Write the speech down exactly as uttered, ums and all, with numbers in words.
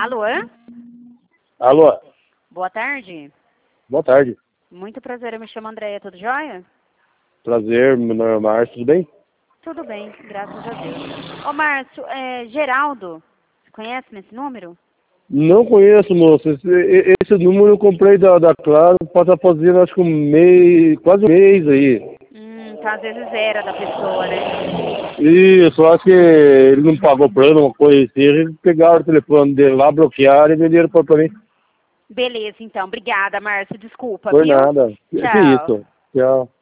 Alô? Alô? Boa tarde. Boa tarde. Muito prazer, eu me chamo Andréia, tudo jóia? Prazer, meu nome é Márcio, tudo bem? Tudo bem, graças a Deus. Ô Márcio, é, Geraldo, você conhece esse número? Não conheço, moço. Esse, esse número eu comprei da, da Claro, passa fazendo acho que um mês, quase um mês aí. Hum, tá, às vezes era da pessoa, né? Isso, acho que ele não pagou plano, uma coisa assim. Eles pegaram o telefone dele lá, bloquearam e venderam pra pra mim. Beleza, então. Obrigada, Márcio. Desculpa, Foi viu? nada. Que Tchau. isso. Tchau.